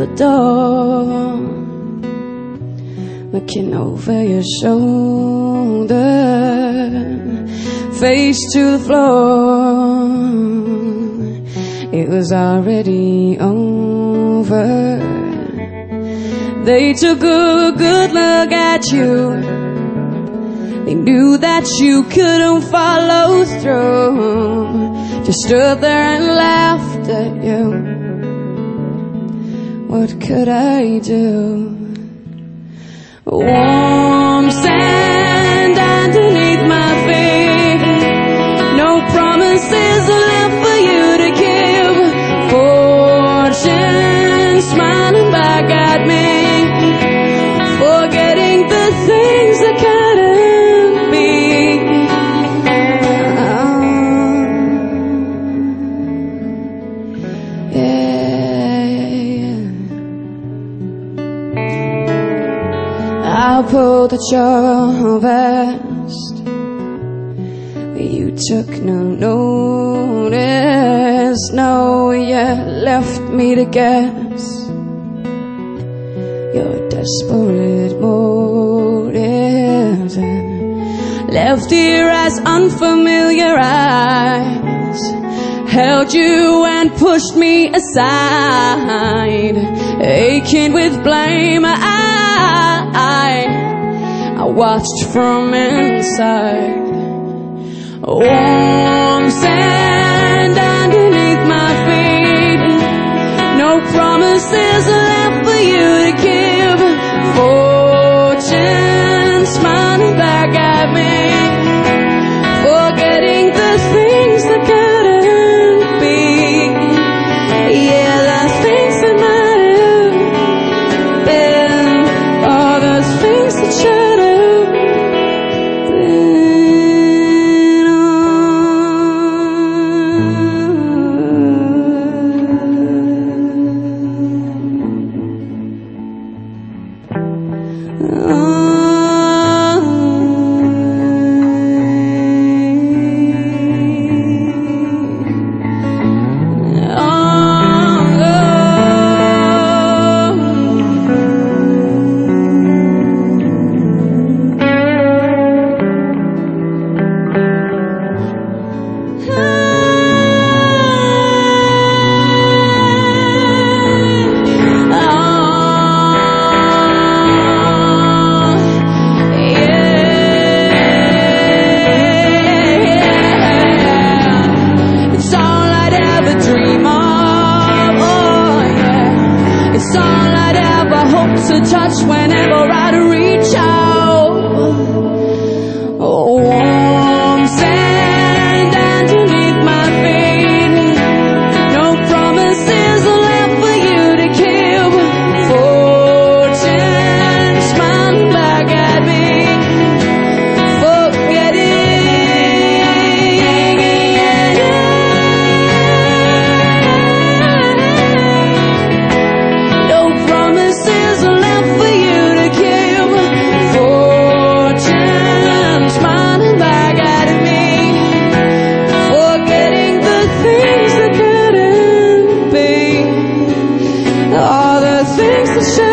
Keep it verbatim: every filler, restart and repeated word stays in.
the door, looking over your shoulder, face to the floor. It was already over. They took a good look at you. They knew that you couldn't follow through. Just stood there and laughed at you. What could I do? Warm sand underneath my feet. No promises left for you to keep. Fortune smiling back at me. Forgetting the things that couldn't be. Oh, yeah. I pulled at your vest, but you took no notice. No, you left me to guess your desperate motives, and left here as unfamiliar eyes held you and pushed me aside, aching with blame. I, I, I watched from inside. Warm sand underneath my feet. No promises left for you to keep. Fortune smiling back at me. Forgetting the things that couldn't be. Yeah, the things that might have been. All the things that should have been. To touch whenever I'd reach out. Oh, warm sand underneath my feet. No promises left for you to keep. Fortune smiling back at me. Forgetting. No promises left for you to keep. Fortune smiling back at me. Forgetting the things that couldn't be. All the things that should